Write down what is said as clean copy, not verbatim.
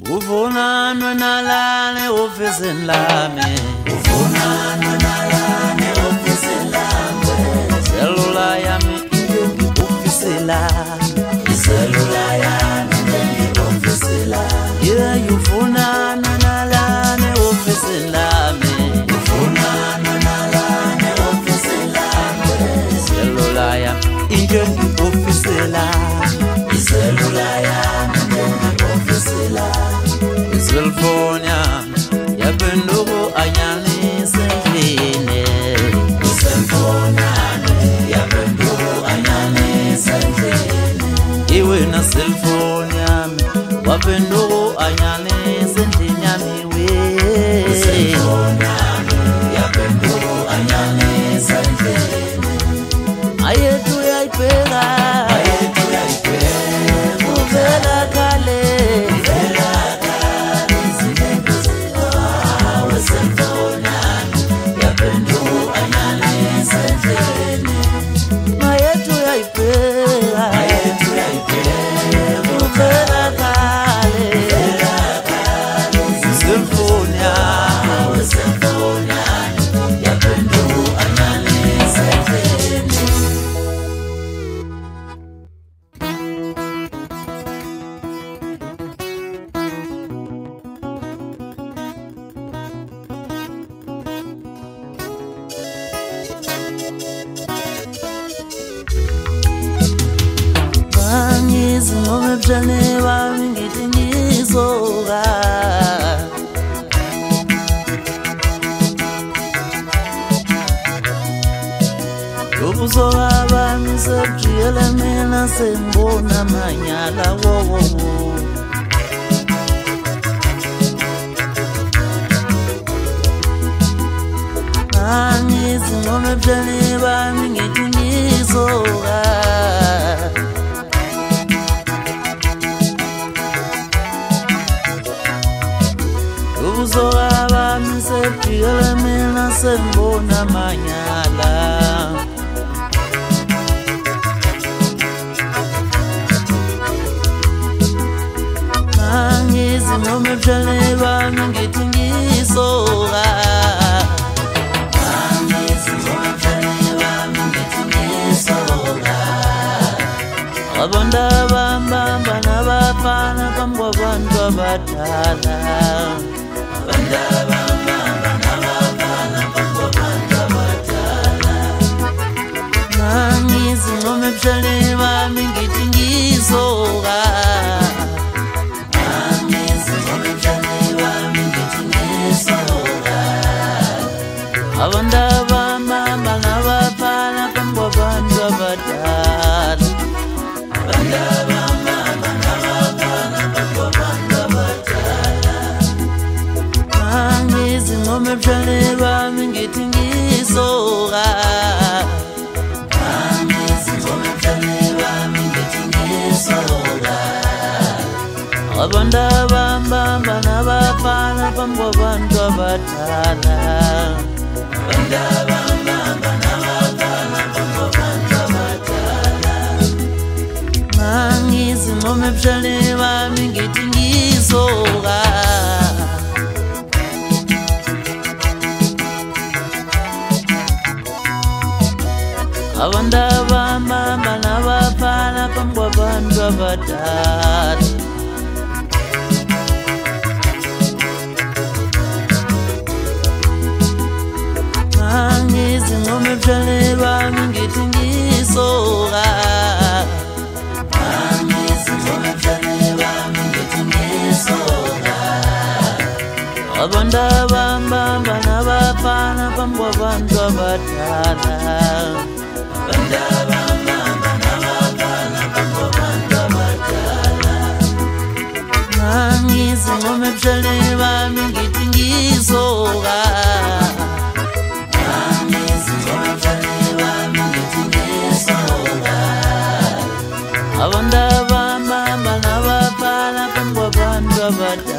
Uvunanwe nalane ofisini lami, uvunanwe nalane ofisini lami. Iselula yami ingengi ofisila, iselula yami ingengi ofisila. Yeah, uvunanwe nalane ofisini lami, uvunanwe nalane ofisini lami. Iselula yami ingengi ofisila, iselula yami ingengi ofisila. Cellphone ya pendugu anyani sendine. Cellphone ya pendugu anyani sendine. Iwe na cellphone wa pendugu anyani sendine miwe. Cellphone ya pendugu anyani sendine. Ayetu ya ipega, ayetu ya ipega. Uvela kale. Ngome bjane bami ngithi ngizoka. Ubuzoka bami sebujiyele mina sengibona amanyala wowo. Angithi ngome bjane bami ngithi ngizoka. Ubuzoka bami sebujiyele mina sengibona amanyala. Angithi ngome bjane bami ngithi ngizoka. Angithi ngome bjane bami ngithi ngizoka. Abantu abambamba nabafana phambi kwabantu abadala. Abantu abambamba nabafana phambi kwabantu abadala. Angithi ngome bjane bami ngithi ngizoka. Abantu abambamba nabafana phambi kwabantu abadala. Abantu abambamba nabafana phambi kwabantu abadala. Angithi ngome bjane bami ngithi ngizoka. Angithi ngome bjane bami ngithi ngizoka. Abantu abambamba nabafana phambi kwabantu abadala. Abantu abambamba nabafana phambi kwabantu abadala. Angithi ngome bjane bami ngithi ngizoka. Abantu abambamba nabafana phambi kwabantu abadala. Angithi ngome bjane bami ngithi ngizoka. Angithi ngome bjane bami ngithi ngizoka. Abantu abambamba nabafana phambi kwabantu abadala. Abantu abambamba nabafana phambi kwabantu abadala. Angithi ngome bjane bami ngithi ngizoka. Abantu abambamba nabafana phambi kwabantu abadala.